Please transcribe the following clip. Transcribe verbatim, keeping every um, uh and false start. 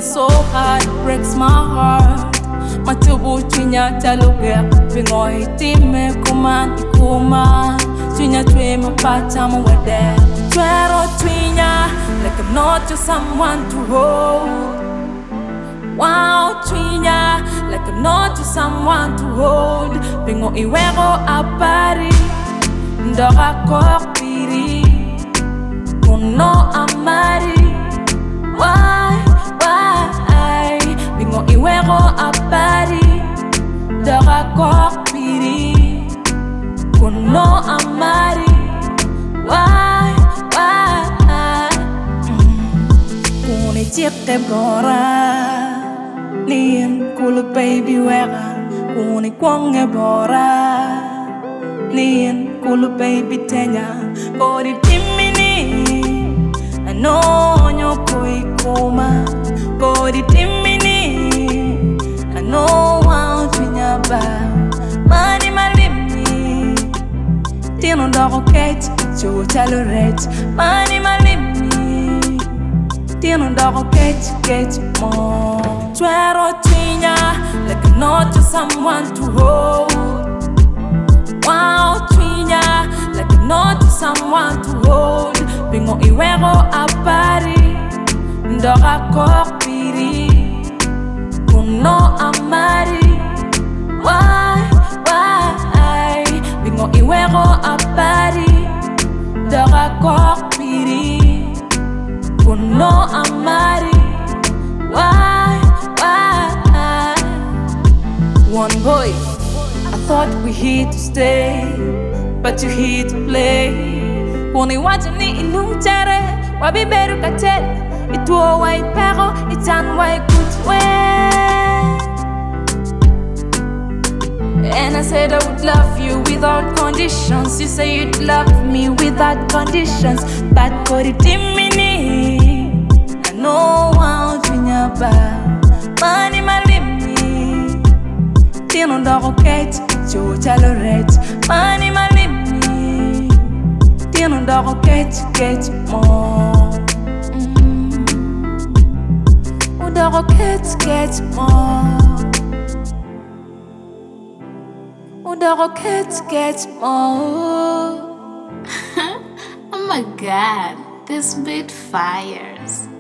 so hard, it breaks my heart. Matubu twinya taluge pingo hitime kuman ikuma twinya twe mapata mwede twero twinya like I'm not just someone to hold. Wow twinya like I'm not just someone to hold. Pingo iwego apari ndoga kokpiri kuno amari. Why, why Bingo iwego apari Dora kokpiri Kuno amari. Why, why Kuni chikte bora Nien kulu baby wega Kuni kwonge bora Nien kulu baby tenya Kodi timini I know nyo koi koma Kodi timini I know how twinya ba Mani malimi Tino doko kate Cho chalo ret Mani malimi Tino doko kate Kate mo Twero twinya Like I'm not just someone to hold. Wow twinya Like I'm not just someone to hold. Bingo iwego apari Ndoga kokpiri Kuno amari. Why, why Bingo iwego apari Ndoga kokpiri Kuno amari. Why, why One boy I thought we here to stay But you here to play. Kuni wajani inumtere Wabi beru katel Ituo wai pero Itan wai kutwe. And I said I would love you without conditions. You say you'd love me without conditions. But kodi timini I know how twinya ba Mani malimi Tino doko kate Cho chalo ret Mani malimi Tino doko kate kate mo Udoko kate kate mo Udoko kate kate mo Oh my god, this beat fires.